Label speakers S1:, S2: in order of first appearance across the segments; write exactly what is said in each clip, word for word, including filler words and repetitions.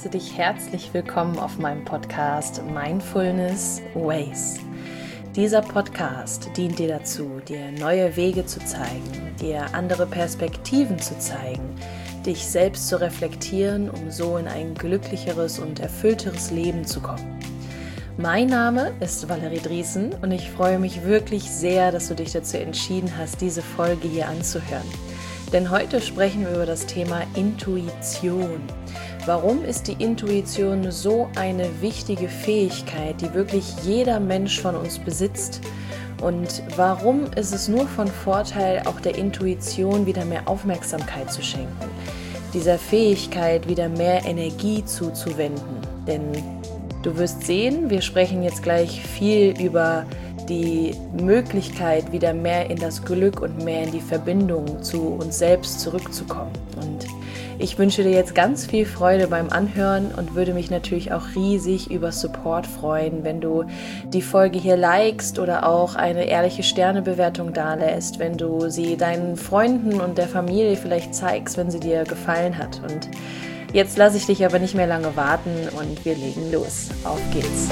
S1: heiße dich herzlich willkommen auf meinem Podcast Mindfulness Ways. Dieser Podcast dient dir dazu, dir neue Wege zu zeigen, dir andere Perspektiven zu zeigen, dich selbst zu reflektieren, um so in ein glücklicheres und erfüllteres Leben zu kommen. Mein Name ist Valerie Driesen und ich freue mich wirklich sehr, dass du dich dazu entschieden hast, diese Folge hier anzuhören. Denn heute sprechen wir über das Thema Intuition. Warum ist die Intuition so eine wichtige Fähigkeit, die wirklich jeder Mensch von uns besitzt? Und warum ist es nur von Vorteil, auch der Intuition wieder mehr Aufmerksamkeit zu schenken? Dieser Fähigkeit wieder mehr Energie zuzuwenden. Denn du wirst sehen, wir sprechen jetzt gleich viel über die Möglichkeit, wieder mehr in das Glück und mehr in die Verbindung zu uns selbst zurückzukommen. Und ich wünsche dir jetzt ganz viel Freude beim Anhören und würde mich natürlich auch riesig über Support freuen, wenn du die Folge hier likest oder auch eine ehrliche Sternebewertung dalässt, wenn du sie deinen Freunden und der Familie vielleicht zeigst, wenn sie dir gefallen hat. Und jetzt lasse ich dich aber nicht mehr lange warten und wir legen los. Auf geht's!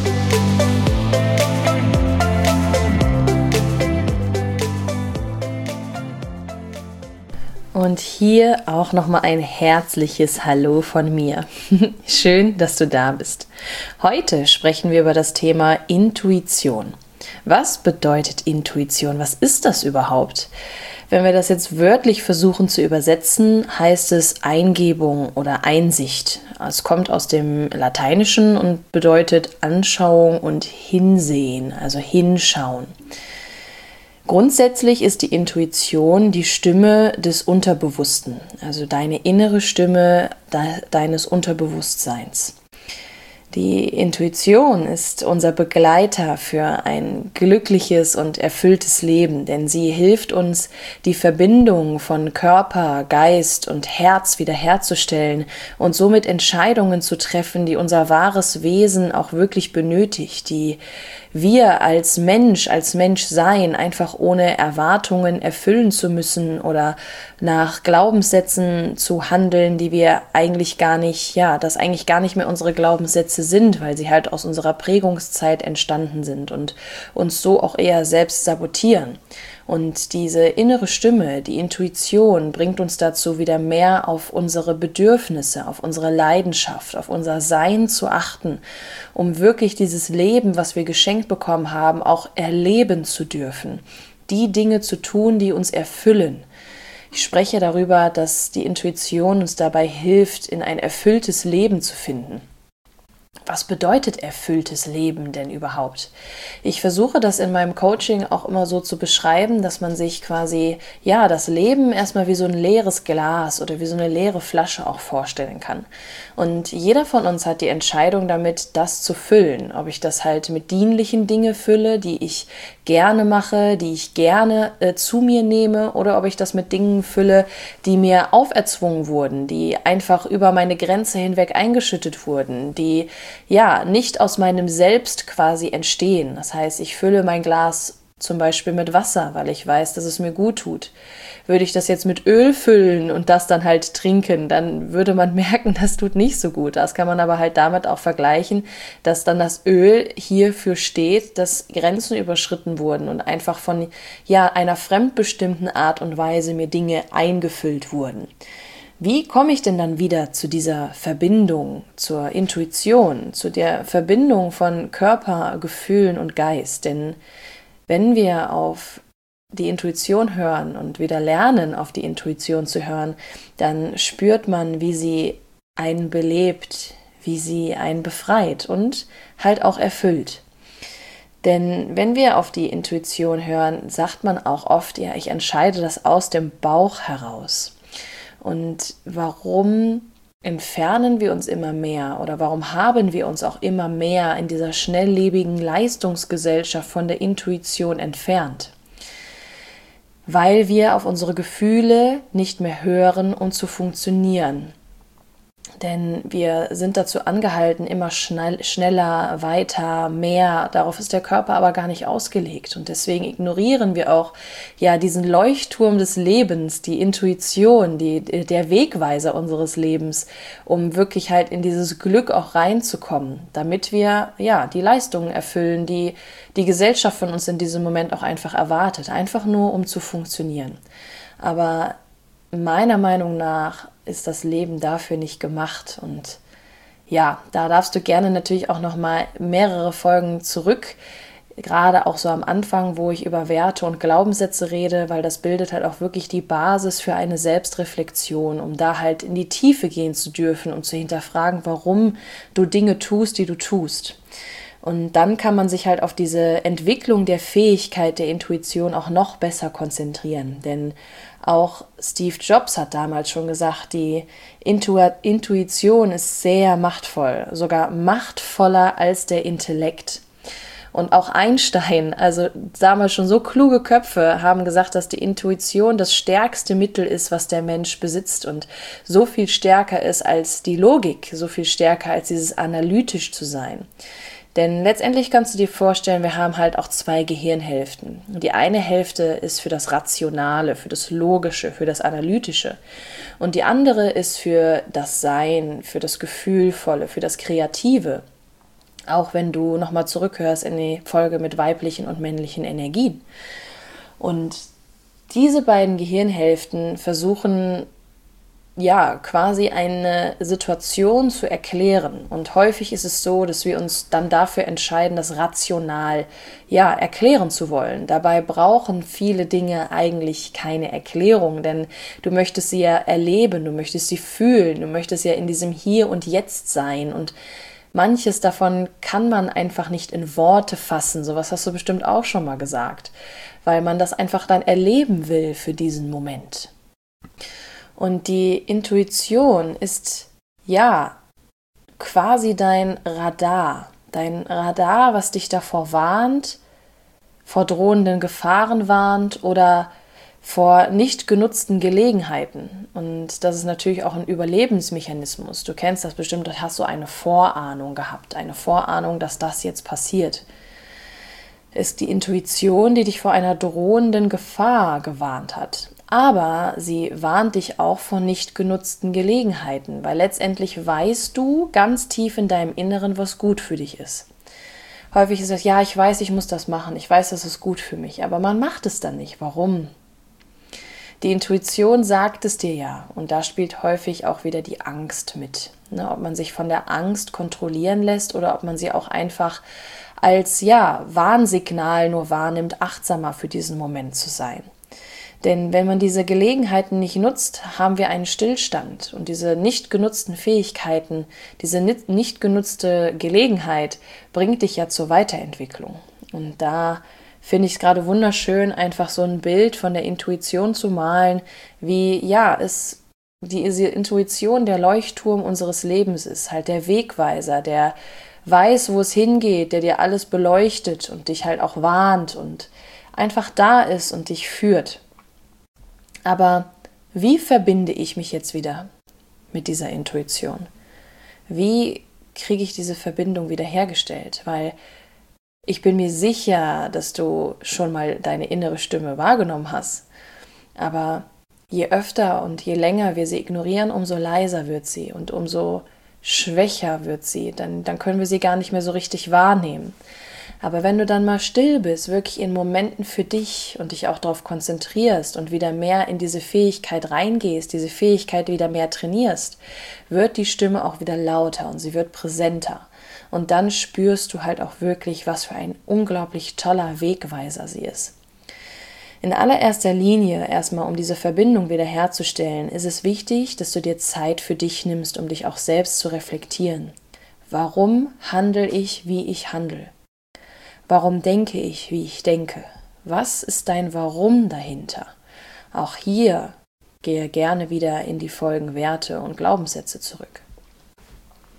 S1: Und hier auch nochmal ein herzliches Hallo von mir. Schön, dass du da bist. Heute sprechen wir über das Thema Intuition. Was bedeutet Intuition? Was ist das überhaupt? Wenn wir das jetzt wörtlich versuchen zu übersetzen, heißt es Eingebung oder Einsicht. Es kommt aus dem Lateinischen und bedeutet Anschauung und Hinsehen, also hinschauen. Grundsätzlich ist die Intuition die Stimme des Unterbewussten, also deine innere Stimme de- deines Unterbewusstseins. Die Intuition ist unser Begleiter für ein glückliches und erfülltes Leben, denn sie hilft uns, die Verbindung von Körper, Geist und Herz wiederherzustellen und somit Entscheidungen zu treffen, die unser wahres Wesen auch wirklich benötigt, die wir als Mensch, als Menschsein einfach ohne Erwartungen erfüllen zu müssen oder nach Glaubenssätzen zu handeln, die wir eigentlich gar nicht, ja, das eigentlich gar nicht mehr unsere Glaubenssätze sind, weil sie halt aus unserer Prägungszeit entstanden sind und uns so auch eher selbst sabotieren. Und diese innere Stimme, die Intuition, bringt uns dazu, wieder mehr auf unsere Bedürfnisse, auf unsere Leidenschaft, auf unser Sein zu achten, um wirklich dieses Leben, was wir geschenkt bekommen haben, auch erleben zu dürfen. Die Dinge zu tun, die uns erfüllen. Ich spreche darüber, dass die Intuition uns dabei hilft, in ein erfülltes Leben zu finden. Was bedeutet erfülltes Leben denn überhaupt? Ich versuche das in meinem Coaching auch immer so zu beschreiben, dass man sich quasi, ja, das Leben erstmal wie so ein leeres Glas oder wie so eine leere Flasche auch vorstellen kann. Und jeder von uns hat die Entscheidung damit, das zu füllen. Ob ich das halt mit dienlichen Dingen fülle, die ich gerne mache, die ich gerne äh, zu mir nehme, oder ob ich das mit Dingen fülle, die mir auferzwungen wurden, die einfach über meine Grenze hinweg eingeschüttet wurden, die ja nicht aus meinem Selbst quasi entstehen. Das heißt, ich fülle mein Glas zum Beispiel mit Wasser, weil ich weiß, dass es mir gut tut. Würde ich das jetzt mit Öl füllen und das dann halt trinken, dann würde man merken, das tut nicht so gut. Das kann man aber halt damit auch vergleichen, dass dann das Öl hierfür steht, dass Grenzen überschritten wurden und einfach von ja einer fremdbestimmten Art und Weise mir Dinge eingefüllt wurden. Wie komme ich denn dann wieder zu dieser Verbindung, zur Intuition, zu der Verbindung von Körper, Gefühlen und Geist? Denn wenn wir auf die Intuition hören und wieder lernen, auf die Intuition zu hören, dann spürt man, wie sie einen belebt, wie sie einen befreit und halt auch erfüllt. Denn wenn wir auf die Intuition hören, sagt man auch oft, ja, ich entscheide das aus dem Bauch heraus. Und warum entfernen wir uns immer mehr oder warum haben wir uns auch immer mehr in dieser schnelllebigen Leistungsgesellschaft von der Intuition entfernt? Weil wir auf unsere Gefühle nicht mehr hören, um zu funktionieren. Denn wir sind dazu angehalten, immer schnell, schneller, weiter, mehr. Darauf ist der Körper aber gar nicht ausgelegt. Und deswegen ignorieren wir auch ja diesen Leuchtturm des Lebens, die Intuition, die, der Wegweiser unseres Lebens, um wirklich halt in dieses Glück auch reinzukommen, damit wir ja die Leistungen erfüllen, die die Gesellschaft von uns in diesem Moment auch einfach erwartet. Einfach nur, um zu funktionieren. Aber meiner Meinung nach ist das Leben dafür nicht gemacht. Und ja, da darfst du gerne natürlich auch noch mal mehrere Folgen zurück, gerade auch so am Anfang, wo ich über Werte und Glaubenssätze rede, weil das bildet halt auch wirklich die Basis für eine Selbstreflexion, um da halt in die Tiefe gehen zu dürfen und zu hinterfragen, warum du Dinge tust, die du tust. Und dann kann man sich halt auf diese Entwicklung der Fähigkeit der Intuition auch noch besser konzentrieren. Denn auch Steve Jobs hat damals schon gesagt, die Intu- Intuition ist sehr machtvoll, sogar machtvoller als der Intellekt. Und auch Einstein, also damals schon so kluge Köpfe, haben gesagt, dass die Intuition das stärkste Mittel ist, was der Mensch besitzt und so viel stärker ist als die Logik, so viel stärker als dieses analytisch zu sein. Denn letztendlich kannst du dir vorstellen, wir haben halt auch zwei Gehirnhälften. Die eine Hälfte ist für das Rationale, für das Logische, für das Analytische. Und die andere ist für das Sein, für das Gefühlvolle, für das Kreative. Auch wenn du nochmal zurückhörst in die Folge mit weiblichen und männlichen Energien. Und diese beiden Gehirnhälften versuchen ja, quasi eine Situation zu erklären. Und häufig ist es so, dass wir uns dann dafür entscheiden, das rational, ja, erklären zu wollen. Dabei brauchen viele Dinge eigentlich keine Erklärung, denn du möchtest sie ja erleben, du möchtest sie fühlen, du möchtest ja in diesem Hier und Jetzt sein. Und manches davon kann man einfach nicht in Worte fassen. Sowas hast du bestimmt auch schon mal gesagt, weil man das einfach dann erleben will für diesen Moment. Und die Intuition ist, ja, quasi dein Radar. Dein Radar, was dich davor warnt, vor drohenden Gefahren warnt oder vor nicht genutzten Gelegenheiten. Und das ist natürlich auch ein Überlebensmechanismus. Du kennst das bestimmt, da hast du eine Vorahnung gehabt, eine Vorahnung, dass das jetzt passiert. Ist die Intuition, die dich vor einer drohenden Gefahr gewarnt hat. Aber sie warnt dich auch vor nicht genutzten Gelegenheiten, weil letztendlich weißt du ganz tief in deinem Inneren, was gut für dich ist. Häufig ist es, ja, ich weiß, ich muss das machen, ich weiß, das ist gut für mich, aber man macht es dann nicht. Warum? Die Intuition sagt es dir ja und da spielt häufig auch wieder die Angst mit. Ne, ob man sich von der Angst kontrollieren lässt oder ob man sie auch einfach als ja, Warnsignal nur wahrnimmt, achtsamer für diesen Moment zu sein. Denn wenn man diese Gelegenheiten nicht nutzt, haben wir einen Stillstand. Und diese nicht genutzten Fähigkeiten, diese nicht genutzte Gelegenheit bringt dich ja zur Weiterentwicklung. Und da finde ich es gerade wunderschön, einfach so ein Bild von der Intuition zu malen, wie ja, es die Intuition der Leuchtturm unseres Lebens ist, halt der Wegweiser, der weiß, wo es hingeht, der dir alles beleuchtet und dich halt auch warnt und einfach da ist und dich führt. Aber wie verbinde ich mich jetzt wieder mit dieser Intuition? Wie kriege ich diese Verbindung wieder hergestellt? Weil ich bin mir sicher, dass du schon mal deine innere Stimme wahrgenommen hast. Aber je öfter und je länger wir sie ignorieren, umso leiser wird sie und umso schwächer wird sie. Dann, dann können wir sie gar nicht mehr so richtig wahrnehmen. Aber wenn du dann mal still bist, wirklich in Momenten für dich und dich auch darauf konzentrierst und wieder mehr in diese Fähigkeit reingehst, diese Fähigkeit wieder mehr trainierst, wird die Stimme auch wieder lauter und sie wird präsenter. Und dann spürst du halt auch wirklich, was für ein unglaublich toller Wegweiser sie ist. In allererster Linie, erstmal um diese Verbindung wieder herzustellen, ist es wichtig, dass du dir Zeit für dich nimmst, um dich auch selbst zu reflektieren. Warum handle ich, wie ich handle? Warum denke ich, wie ich denke? Was ist dein Warum dahinter? Auch hier gehe gerne wieder in die Folgen Werte und Glaubenssätze zurück.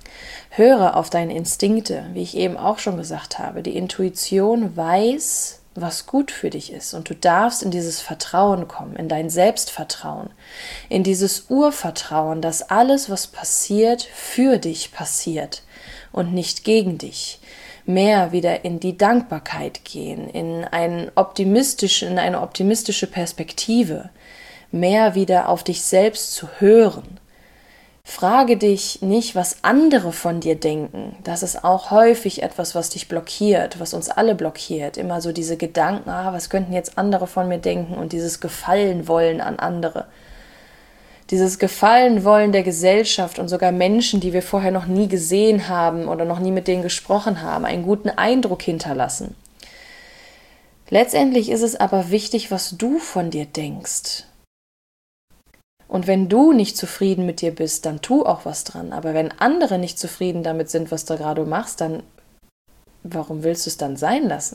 S1: Höre auf deine Instinkte, wie ich eben auch schon gesagt habe. Die Intuition weiß, was gut für dich ist. Und du darfst in dieses Vertrauen kommen, in dein Selbstvertrauen, in dieses Urvertrauen, dass alles, was passiert, für dich passiert und nicht gegen dich. Mehr wieder in die Dankbarkeit gehen, in einen optimistischen, in eine optimistische Perspektive, mehr wieder auf dich selbst zu hören. Frage dich nicht, was andere von dir denken. Das ist auch häufig etwas, was dich blockiert, was uns alle blockiert. Immer so diese Gedanken, ah, was könnten jetzt andere von mir denken, und dieses Gefallen wollen an andere. Dieses Gefallen wollen der Gesellschaft und sogar Menschen, die wir vorher noch nie gesehen haben oder noch nie mit denen gesprochen haben, einen guten Eindruck hinterlassen. Letztendlich ist es aber wichtig, was du von dir denkst. Und wenn du nicht zufrieden mit dir bist, dann tu auch was dran. Aber wenn andere nicht zufrieden damit sind, was du gerade machst, dann warum willst du es dann sein lassen?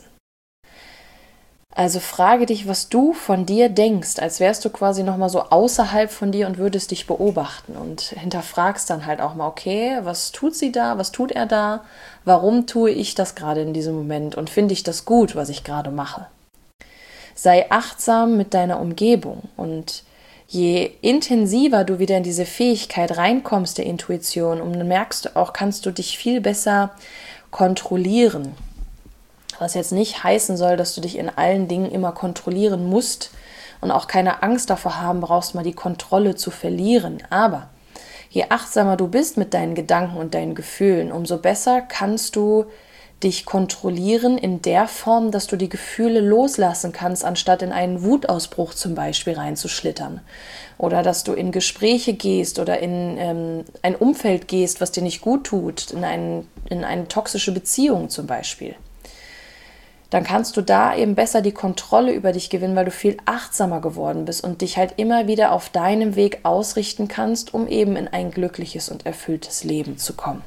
S1: Also frage dich, was du von dir denkst, als wärst du quasi nochmal so außerhalb von dir und würdest dich beobachten und hinterfragst dann halt auch mal, okay, was tut sie da, was tut er da, warum tue ich das gerade in diesem Moment und finde ich das gut, was ich gerade mache. Sei achtsam mit deiner Umgebung, und je intensiver du wieder in diese Fähigkeit reinkommst der Intuition, umso merkst du auch, kannst du dich viel besser kontrollieren. Was jetzt nicht heißen soll, dass du dich in allen Dingen immer kontrollieren musst und auch keine Angst davor haben brauchst, mal die Kontrolle zu verlieren. Aber je achtsamer du bist mit deinen Gedanken und deinen Gefühlen, umso besser kannst du dich kontrollieren in der Form, dass du die Gefühle loslassen kannst, anstatt in einen Wutausbruch zum Beispiel reinzuschlittern. Oder dass du in Gespräche gehst oder in ähm, ein Umfeld gehst, was dir nicht gut tut, in, ein, in eine toxische Beziehung zum Beispiel. Dann kannst du da eben besser die Kontrolle über dich gewinnen, weil du viel achtsamer geworden bist und dich halt immer wieder auf deinem Weg ausrichten kannst, um eben in ein glückliches und erfülltes Leben zu kommen.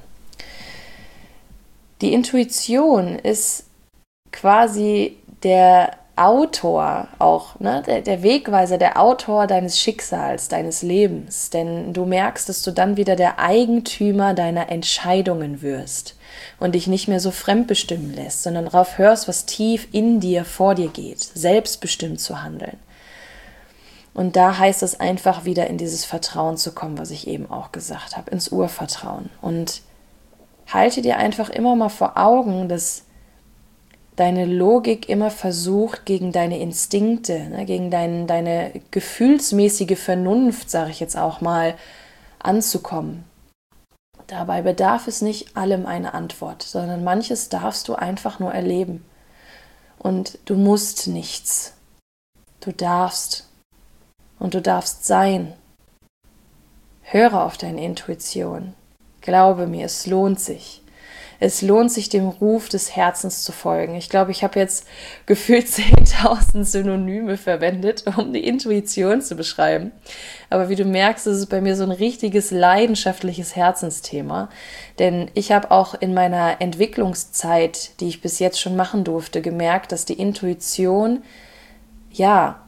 S1: Die Intuition ist quasi der Autor auch, ne? der, der Wegweiser, der Autor deines Schicksals, deines Lebens. Denn du merkst, dass du dann wieder der Eigentümer deiner Entscheidungen wirst und dich nicht mehr so fremdbestimmen lässt, sondern darauf hörst, was tief in dir vor dir geht, selbstbestimmt zu handeln. Und da heißt es einfach wieder in dieses Vertrauen zu kommen, was ich eben auch gesagt habe, ins Urvertrauen. Und halte dir einfach immer mal vor Augen, dass deine Logik immer versucht, gegen deine Instinkte, ne, gegen dein, deine gefühlsmäßige Vernunft, sage ich jetzt auch mal, anzukommen. Dabei bedarf es nicht allem eine Antwort, sondern manches darfst du einfach nur erleben. Und du musst nichts. Du darfst. Und du darfst sein. Höre auf deine Intuition. Glaube mir, es lohnt sich. Es lohnt sich, dem Ruf des Herzens zu folgen. Ich glaube, ich habe jetzt gefühlt zehntausend Synonyme verwendet, um die Intuition zu beschreiben. Aber wie du merkst, ist es bei mir so ein richtiges leidenschaftliches Herzensthema. Denn ich habe auch in meiner Entwicklungszeit, die ich bis jetzt schon machen durfte, gemerkt, dass die Intuition, ja,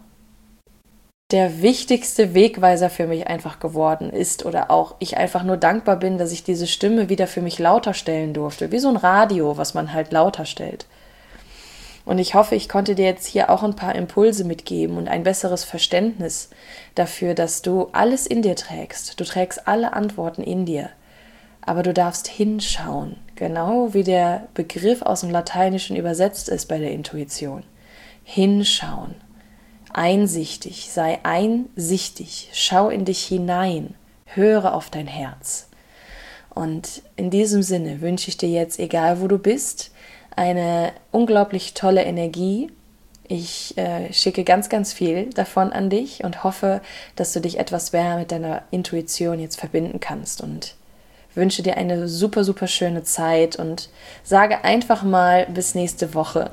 S1: der wichtigste Wegweiser für mich einfach geworden ist oder auch ich einfach nur dankbar bin, dass ich diese Stimme wieder für mich lauter stellen durfte, wie so ein Radio, was man halt lauter stellt. Und ich hoffe, ich konnte dir jetzt hier auch ein paar Impulse mitgeben und ein besseres Verständnis dafür, dass du alles in dir trägst. Du trägst alle Antworten in dir, aber du darfst hinschauen, genau wie der Begriff aus dem Lateinischen übersetzt ist bei der Intuition. Hinschauen. Einsichtig, sei einsichtig, schau in dich hinein, höre auf dein Herz. Und in diesem Sinne wünsche ich dir jetzt, egal wo du bist, eine unglaublich tolle Energie. Ich äh, schicke ganz, ganz viel davon an dich und hoffe, dass du dich etwas mehr mit deiner Intuition jetzt verbinden kannst, und wünsche dir eine super, super schöne Zeit und sage einfach mal bis nächste Woche.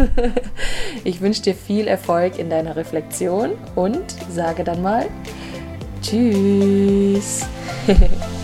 S1: Ich wünsche dir viel Erfolg in deiner Reflexion und sage dann mal Tschüss.